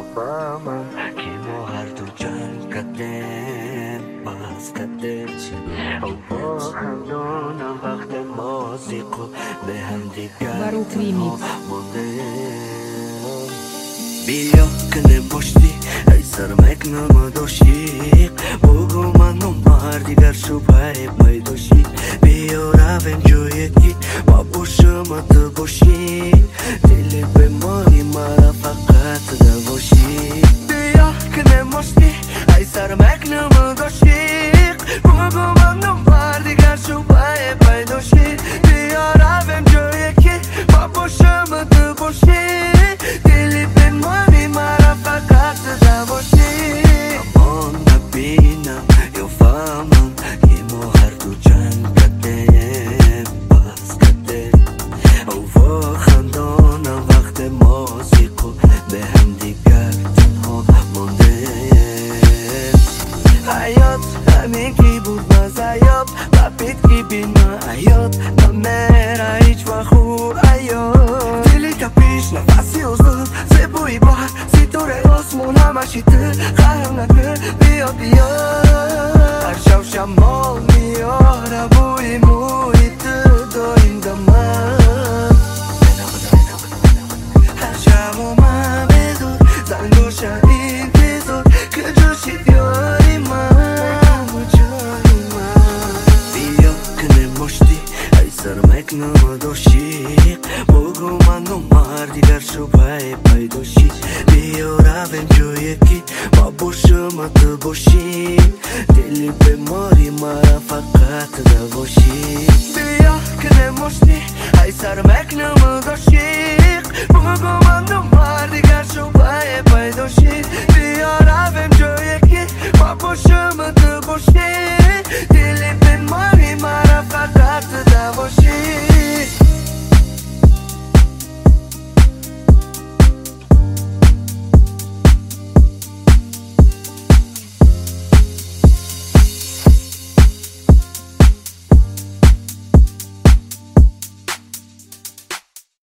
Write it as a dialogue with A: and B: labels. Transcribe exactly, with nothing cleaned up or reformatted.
A: من که ما هر دو جنگ کردیم باز کردیم او با هم دونم وقت موسیقی به هم دیگر بیا که نباشتی ای سرمک نمداشی بگو من نمار دیگر شبه پیداشی بیا رویم جایی که ما باشم تو باشی دل به مایی مرا فقط دواشی بیا که نباشتی ای سرمک نمداشی بگو من نمار دیگر شبه پیداشی بیا رویم جایی که ما باشم تو باشی دل به مایی مرا فقط دواشی اما نبینم یا فهمم که ما هر دو جنگ کردیم باز کردیم او با خندانم وقت موسیقی به هم دیگر تنها موندیم حیات همین کی بود مزایاب ببید کی بینا حیات نمیره هیچ وقت خوب حیات دلی که پیش نفسی حضور زبوی بار ستاره آسمون همشی تو خیام نکن بیا بیا هر شب شمال میاره بوی موی تو داریم دمم هر شب اومم بزور زنگوش این بزور که جوشید یاری من جایی من بیا که نماشتی ای سرمک نمداشی بگو من نمار دیگر شبه پیداشی بیا رویم جایی که ما باشم تو باشی دلی به ماری مرا فقط دواشی بیا که نماشتی ای سرمک نمداشی بگو من نمار